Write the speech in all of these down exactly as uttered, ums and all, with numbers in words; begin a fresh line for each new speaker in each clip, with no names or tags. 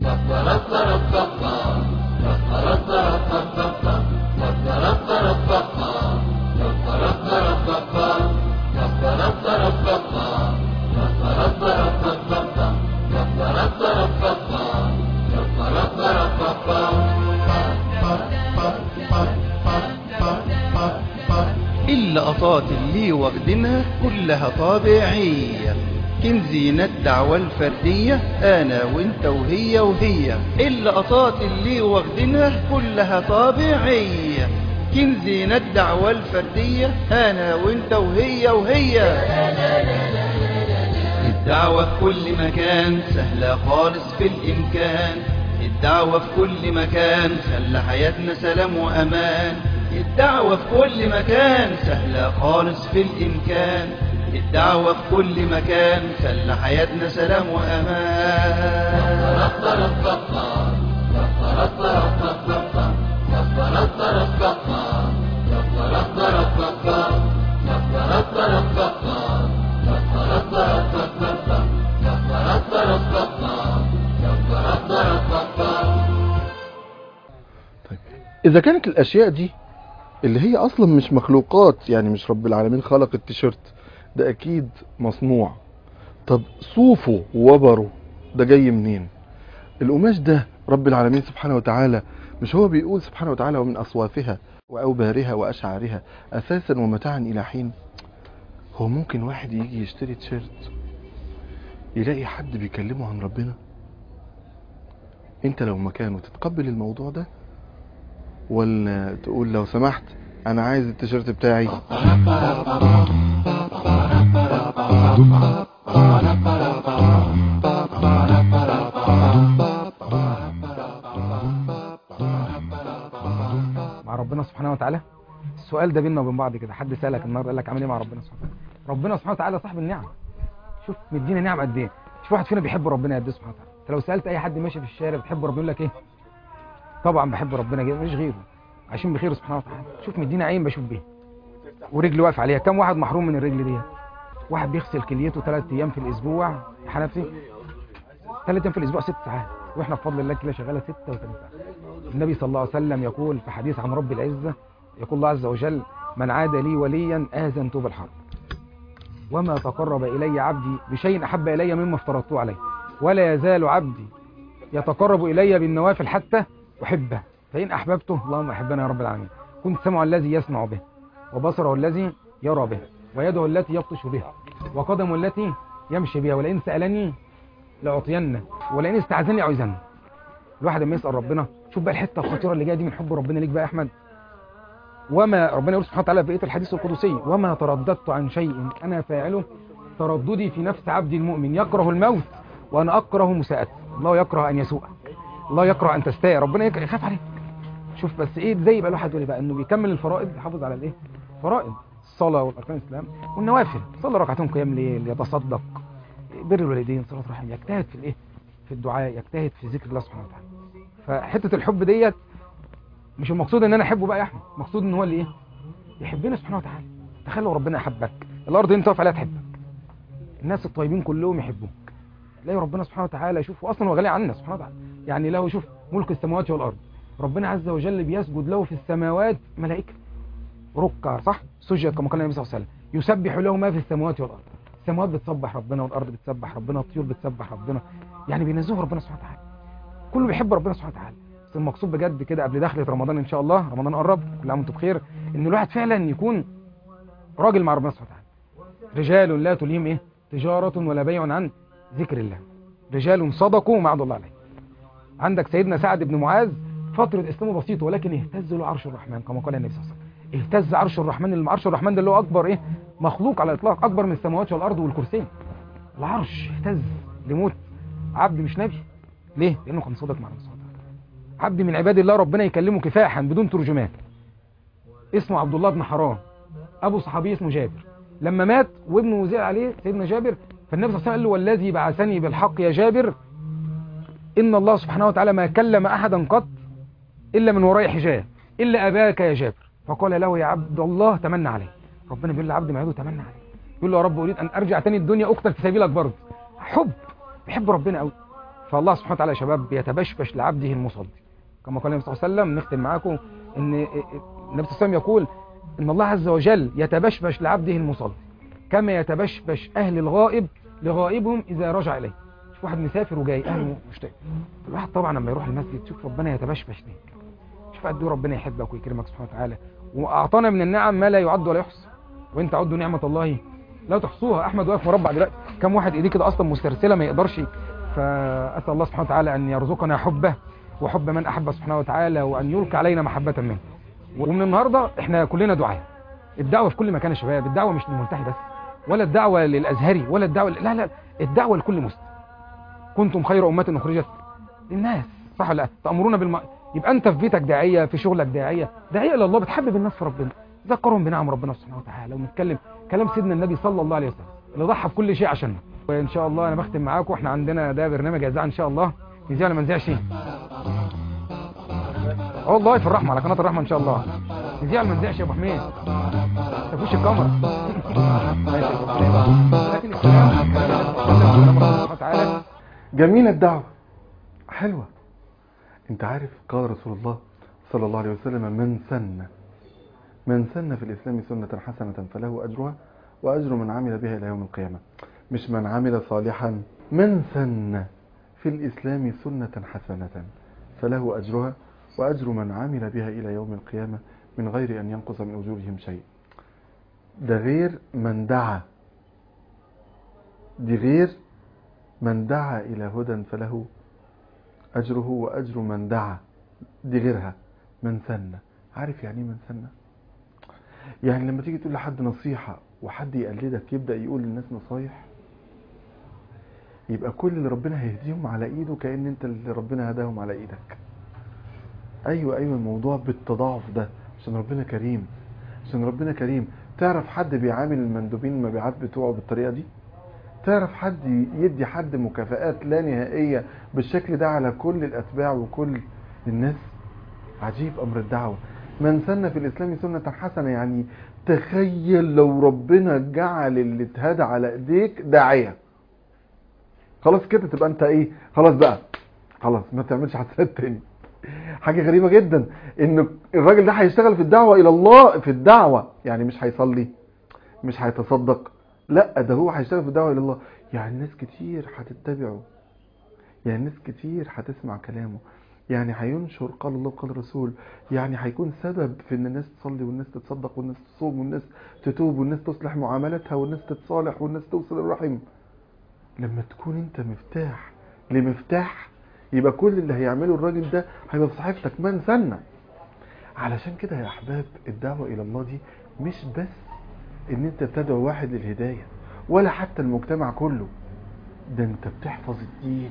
اللقطات اللي واخدينها كلها طبيعية، كنزينة الدعوة الفردية أنا وإنت وهي وهي. اللقطات اللي واخدينها كلها طبيعية، كنزينة الدعوة الفردية أنا وإنت وهي وهي. الدعوة في كل مكان سهلة خالص في الإمكان، الدعوة في كل مكان خلى حياتنا سلام وأمان. الدعوة في كل مكان سهلة خالص في الإمكان، الدعوة في كل مكان خلى حياتنا سلام وأمان.
طيب إذا كانت الأشياء دي اللي هي اصلا مش مخلوقات، يعني مش رب العالمين خلق التيشيرت ده، اكيد مصنوع. طب صوفه ووبره ده جاي منين؟ القماش ده رب العالمين سبحانه وتعالى مش هو بيقول سبحانه وتعالى ومن اصوافها واوبارها واشعارها اساسا ومتاعا الى حين؟ هو ممكن واحد يجي يشتري تيشيرت يلاقي حد بيكلمه عن ربنا؟ انت لو مكانه تتقبل الموضوع ده، ولا تقول لو سمحت انا عايز التيشيرت بتاعي؟
مع ربنا سبحانه وتعالى. السؤال ده بيننا وبين بعض كده، حد سألك النهارده قال لك عامل ايه مع ربنا سبحانه وتعالى؟ ربنا سبحانه وتعالى صاحب النعم، شوف مدينا نعم قد ايه. شوف واحد فينا بيحب ربنا قد ايه سبحانه وتعالى. انت لو سألت اي حد ماشي في الشارع بتحب ربنا يقول لك ايه؟ طبعا بحب ربنا جدا، مش غيره، عايشين بخير سبحانه وتعالى. شوف مدينا عين بشوف بيها ورجل واقف عليها. كم واحد محروم من الرجل دي؟ واحد بيغسل كليته ثلاث ايام في الاسبوع، حنفي ثلاث ايام في الاسبوع ست ساعات، واحنا بفضل الله كده شغاله ستة وثلاثين ساعه. النبي صلى الله عليه وسلم يقول في حديث عن رب العزه، يقول الله عز وجل: من عاد لي وليا آذنته بالحرب، وما تقرب الي عبدي بشيء احب الي مما افترضته عليه، ولا يزال عبدي يتقرب الي بالنوافل حتى احبه، فان احببته اللهم احبنا يا رب العالمين. كنت سمعه الذي يسمع به، وبصره الذي يرى به، ويده التي يبطش بها، وقدمه التي يمشي بها، ولئن سألني لأعطينه، ولئن استعاذني أعوذنه. الواحد لما يسأل ربنا، شوف بقى الحته الخطيره اللي جايه دي من حب ربنا ليك بقى يا احمد. وما ربنا يقول سبحانه وتعالى في بقيه الحديث القدسي: وما ترددت عن شيء انا فاعله ترددي في نفس عبدي المؤمن يكره الموت وانا اكره مساءته. الله يكره ان يسوء، الله يكره ان تستاء، ربنا يخاف عليك. شوف بس ايه زي بقى الواحد يقول بقى انه بيكمل الفرائض، يحافظ على الايه؟ فرائض الصلاه والاركان الاسلام والنوافل، صلى ركعتين قيام ليل، يتصدق، بر الوالدين، صلاه رحم، يجتهد في الايه؟ في الدعاء، يجتهد في ذكر الله سبحانه وتعالى. فحته الحب ديت مش المقصود ان انا احبه بقى يا احمد، المقصود ان هو اللي ايه؟ يحبنا سبحانه وتعالى. تخيل لو ربنا يحبك، الارض انت واقف عليها تحبك، الناس الطيبين كلهم يحبوك، تلاقي ربنا سبحانه وتعالى يشوف اصلا هو غني عنا سبحانه وتعالى. يعني له شوف ملك السماوات والارض، ربنا عز وجل بيسجد له في السماوات ملائكه ركع، صح؟ سجد كما قال النبي صلى الله عليه وسلم: يسبح له ما في السماوات والارض. السماوات بتسبح ربنا، والارض بتسبح ربنا، والطيور بتسبح ربنا، يعني بينزهوا ربنا سبحانه وتعالى. كله بيحب ربنا سبحانه وتعالى. بس المقصود بجد كده قبل دخلة رمضان ان شاء الله، رمضان قرب، كل عام وانتم بخير، ان الواحد فعلا يكون راجل مع ربنا سبحانه وتعالى. رجال لا تلهيهم ايه؟ تجارة ولا بيع عن ذكر الله، رجال صدقوا ما عهد الله عليه. عندك سيدنا سعد بن معاذ، فترة اسلامه بسيطة ولكن اهتز له عرش الرحمن كما قال النبي صلى الله عليه وسلم. اهتز عرش الرحمن، العرش الرحمن ده اللي هو اكبر ايه؟ مخلوق على الاطلاق، اكبر من السماوات والارض والكرسي. العرش اهتز لموت عبد مش نبي. ليه؟ لانه كان صادق مع ربنا. عبد من عباد الله ربنا يكلمه كفاحا بدون ترجمان، اسمه عبد الله بن حرام، ابو صحابي اسمه جابر. لما مات وابنه وزع عليه سيدنا جابر، فالنبي صلى الله عليه وسلم قال له: والذي بعثني بالحق يا جابر، ان الله سبحانه وتعالى ما كلم احدا قط الا من وراء حجاب الا اباك يا جابر. فقال له: يا عبد الله تمنى عليه. ربنا بيقول لعبد ما يعوده تمنى عليه، يقول له: يا رب اريد ان ارجع تاني الدنيا اقتل في سبيلك برضه. حب، بيحب ربنا قوي. فالله سبحانه وتعالى يا شباب يتبشبش لعبده المصلي، كما قال النبي صلى الله عليه وسلم. نختم معاكم ان النبي صلى الله عليه وسلم يقول ان الله عز وجل يتبشبش لعبده المصلي كما يتبشبش اهل الغائب لغائبهم اذا رجع اليه. شوف واحد مسافر وجاي اهله مشتاق، الواحد طبعا لما يروح المسجد شوف ربنا يتبشبش ليك، شوف قد ايه ربنا يحبك ويكرمك سبحانه وتعالى، واعطانا من النعم ما لا يعد ولا يحصى، وانت عدوا نعمه الله لا تحصوها. احمد واقف مربع دلوقتي، كم واحد ايديه كده اصلا مسترسله ما يقدرش. فاسال الله سبحانه وتعالى ان يرزقنا حبه وحب من احب سبحانه وتعالى، وان يلقي علينا محبه منه. ومن النهارده احنا كلنا دعاء، الدعوه في كل مكان يا شباب، الدعوه مش للملتحي بس، ولا الدعوه للازهري، ولا الدعوه لا لا الدعوه لكل مسلم. كنتم خير امه اخرجت للناس، صح ولا لا؟ تامرون بالم... يبقى انت في بيتك داعيه، في شغلك داعيه، داعيه الى الله، بتحبب الناس في ربنا، ذكرهم بنعم ربنا سبحانه وتعالى، ونتكلم كلام سيدنا النبي صلى الله عليه وسلم اللي ضحى بكل شيء عشاننا. وان شاء الله انا بختم معاكم، احنا عندنا ده برنامج اذاعه ان شاء الله، نذيع ولا ما نذيعش؟ اه والله في الرحمه، على قناه الرحمه ان شاء الله نذيع ولا ما نذيعش يا ابو حميد؟ تفوش الكاميرا لكن الكلام سبحانه وتعالى.
جميلة الدعوة حلوة. انت عارف قال رسول الله صلى الله عليه وسلم من سن من سن في الإسلام سنة حسنة فله أجرها وأجر من عمل بها إلى يوم القيامة، مش من عمل صالحا. من سن في الإسلام سنة حسنة فله أجرها وأجر من عمل بها إلى يوم القيامة من غير أن ينقص من أجورهم شيء. ده غير من دعا، دي غير من دعا إلى هدى فله أجره وأجر من دعا، دي غيرها. من سن، عارف يعني من سن؟ يعني لما تيجي تقول لحد نصيحة وحد يقلدك يبدأ يقول للناس نصايح، يبقى كل اللي ربنا هيهديهم على ايده كأن انت اللي ربنا هداهم على ايدك. ايوه ايوه الموضوع بالتضاعف ده، عشان ربنا كريم، عشان ربنا كريم. تعرف حد بيعامل المندوبين المبيعات بتوعه بالطريقة دي؟ تعرف حد يدي حد مكافآت لا نهائية بالشكل ده على كل الأتباع وكل الناس؟ عجيب أمر الدعوة. من سن في الإسلام سنة حسنة، يعني تخيل لو ربنا جعل اللي اتهدى على ايديك داعية، خلاص كده تبقى انت ايه؟ خلاص بقى، خلاص ما تعملش حسنات تاني. حاجة غريبة جدا ان الراجل ده هيشتغل في الدعوة الى الله، في الدعوة يعني مش هيصلي مش هيتصدق، لا ده هو هيشتغل في الدعوة الى الله. يعني ناس كتير هتتبعه، يعني ناس كتير هتسمع كلامه، يعني هينشر قال الله وقال الرسول، يعني هيكون سبب في ان الناس تصلي والناس تتصدق والناس تصوم والناس تتوب والناس تصلح معاملتها والناس تتصالح والناس توصل الرحم. لما تكون انت مفتاح لمفتاح، يبقى كل اللي هيعمله الراجل ده هيبقى في صحيفتك. من سنة. علشان كده يا احباب الدعوة الى الله دي مش بس ان انت تدعو واحد للهداية ولا حتى المجتمع كله، ده انت بتحفظ الدين،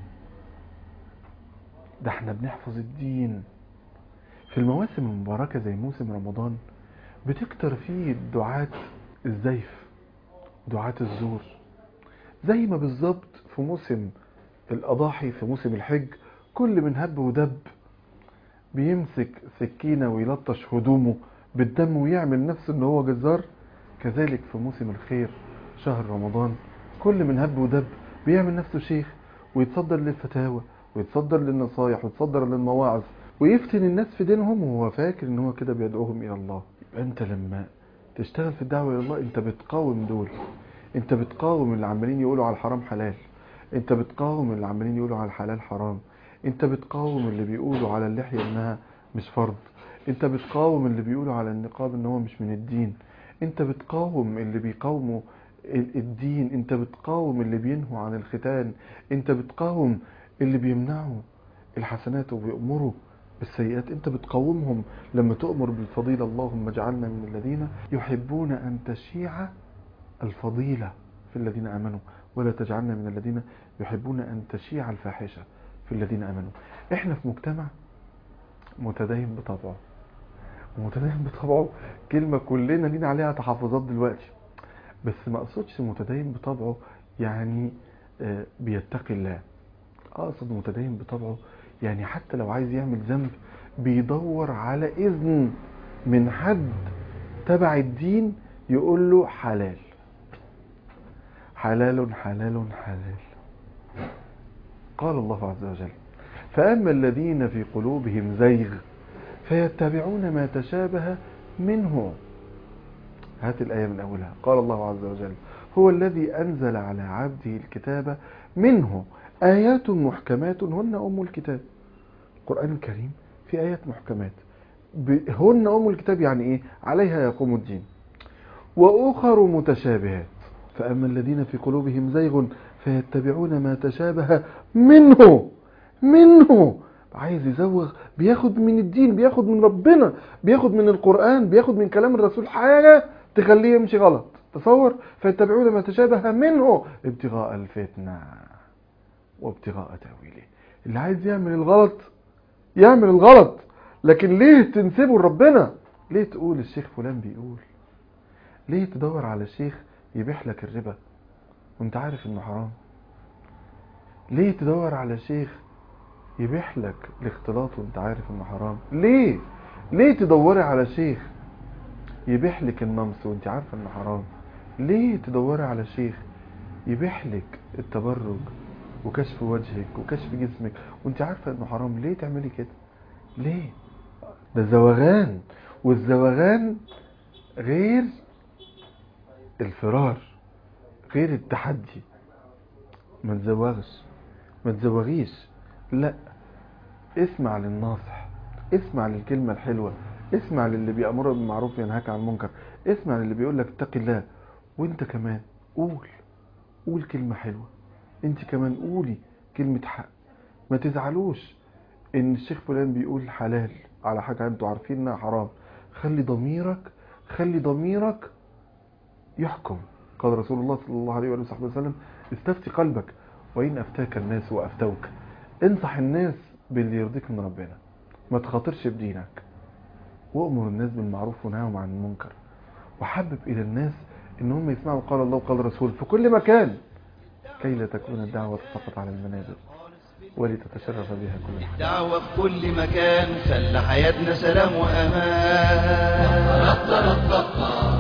ده احنا بنحفظ الدين. في المواسم المباركة زي موسم رمضان بتكتر فيه دعاة الزيف، دعاة الزور، زي ما بالظبط في موسم الأضاحي في موسم الحج كل من هب ودب بيمسك سكينة ويلطش هدومه بالدم ويعمل نفسه ان هو جزار. كذلك في موسم الخير شهر رمضان كل من هب ودب بيعمل نفسه شيخ ويتصدر للفتاوى ويتصدر للنصايح ويتصدر للمواعظ ويفتن الناس في دينهم وهو فاكر ان هو كده بيدعوهم الى الله. يبقى انت لما تشتغل في الدعوة الى الله انت بتقاوم دول، انت بتقاوم اللي عمالين يقولوا على الحرام حلال، انت بتقاوم اللي عمالين يقولوا على الحلال حرام، انت بتقاوم اللي بيقولوا على اللحية انها مش فرض، انت بتقاوم اللي بيقولوا على النقاب ان هو مش من الدين، انت بتقاوم اللي بيقاوموا الدين، انت بتقاوم اللي بينهوا عن الختان، انت بتقاوم اللي بيمنعوا الحسنات وبيأمروا بالسيئات، انت بتقاومهم لما تؤمر بالفضيلة. اللهم اجعلنا من الذين يحبون ان تشيع الفضيلة في الذين آمنوا ولا تجعلنا من الذين يحبون أن تشيع الفاحشة في الذين آمنوا. احنا في مجتمع متدين بطبعه، متدين بطبعه كلمة كلنا لينا عليها تحفظات دلوقتي، بس ما اقصدش متدين بطبعه يعني بيتقي الله، اقصد متدين بطبعه يعني حتى لو عايز يعمل ذنب بيدور على إذن من حد تبع الدين يقول له حلال حلال حلال حلال. قال الله عز وجل فأما الذين في قلوبهم زيغ فيتبعون ما تشابه منه. هات الآية من أولها. قال الله عز وجل هو الذي أنزل على عبده الكتاب منه آيات محكمات هن أم الكتاب. القرآن الكريم في آيات محكمات هن أم الكتاب، يعني إيه؟ عليها يقوم الدين. وأخر متشابهات فأما الذين في قلوبهم زيغ فيتبعون ما تشابه منه منه عايز يزوغ، بياخد من الدين، بياخد من ربنا، بياخد من القرآن، بياخد من كلام الرسول حاجة تخليه يمشي غلط. تصور فيتبعون ما تشابه منه ابتغاء الفتنة وابتغاء تأويله. اللي عايز يعمل الغلط يعمل الغلط، لكن ليه تنسبه لربنا؟ ليه تقول الشيخ فلان بيقول؟ ليه تدور على الشيخ يبيح لك الربا وانت عارف انه حرام؟ ليه تدور على شيخ يبيح لك الاختلاط وانت عارف انه حرام؟ ليه ليه تدوري على شيخ يبيح لك النمس وانت عارفه انه حرام؟ ليه تدوري على شيخ يبيح لك التبرج وكشف وجهك وكشف جسمك وانت عارفه انه حرام؟ ليه تعملي كده؟ ليه؟ ده زوغان، والزوغان غير الفرار، غير التحدي. ما تزوغش، ما تزوغيش، لا، اسمع للناصح، اسمع للكلمة الحلوة، اسمع للي بيأمر بالمعروف وينهاك عن المنكر، اسمع للي بيقول لك اتق الله. وانت كمان قول قول كلمة حلوة، انت كمان قولي كلمة حق. ما تزعلوش ان الشيخ فلان بيقول حلال على حاجة انتوا عارفين انها حرام. خلي ضميرك خلي ضميرك يحكم. قال رسول الله صلى الله عليه وآله وسلم استفتي قلبك وإن أفتاك الناس وأفتوك. انصح الناس باللي يرضيك من ربنا، ما تخاطرش بدينك، وأمر الناس بالمعروف ونهاهم عن المنكر، وحبب إلى الناس إن هم يسمعوا قال الله وقال الرسول في كل مكان، كي لا تكون الدعوة فقط على المنابر ولتتشرف بها كل حاجة.
الدعوة في كل مكان خلى حياتنا سلام وأمان.